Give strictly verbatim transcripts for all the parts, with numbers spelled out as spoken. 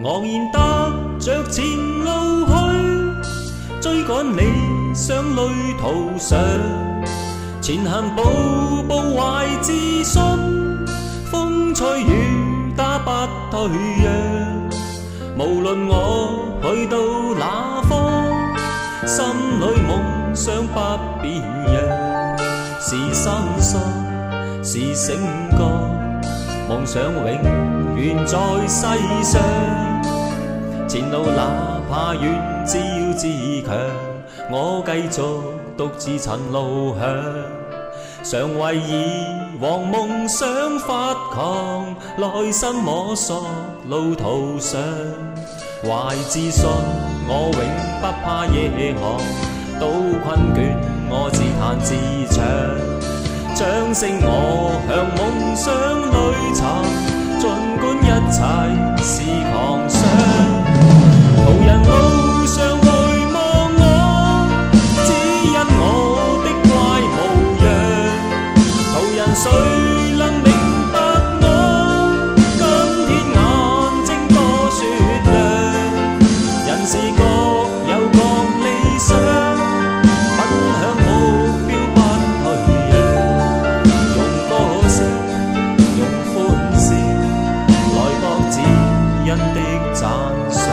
昂然踏着前路去，追趕理想旅途上，前行步步懷自信，風吹雨打不退讓。無論我去到哪方，心裏夢想不變樣，是心酸，是醒覺，夢想永遠在世上。前路哪怕遠，只要自強，我繼續獨自尋路向。常為以往夢想發狂，內心摸索路途上，懷自信我永不怕夜航，到困倦我自彈自唱，掌聲我向夢想裏尋，儘管一切是狂想。途人路上回望我，只因我的怪模樣，途人誰能明白我？今天眼睛多雪亮，人是各有各理想，奔向目標不退讓，用歌聲用歡笑來博指引的讚賞。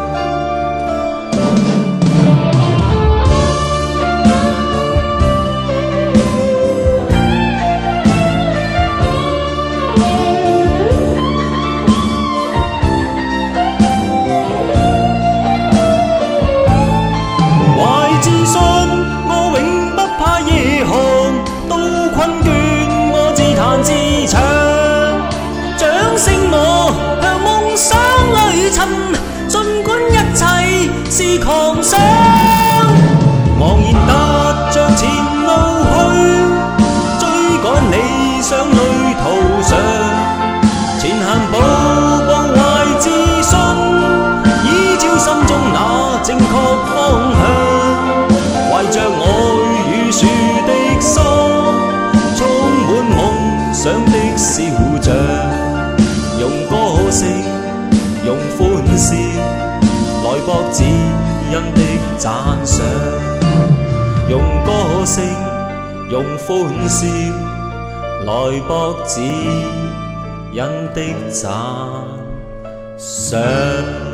自唱，掌聲我向夢想裏尋，儘管一切是狂想。昂然踏着前路去，追趕理想旅途上，前行步步懷自信，依照心中那正確方向，懷着愛與樹的心，充滿夢想的笑像，用歌聲用歡笑來博指引的讚賞，用歌聲用歡笑來博指引的讚賞。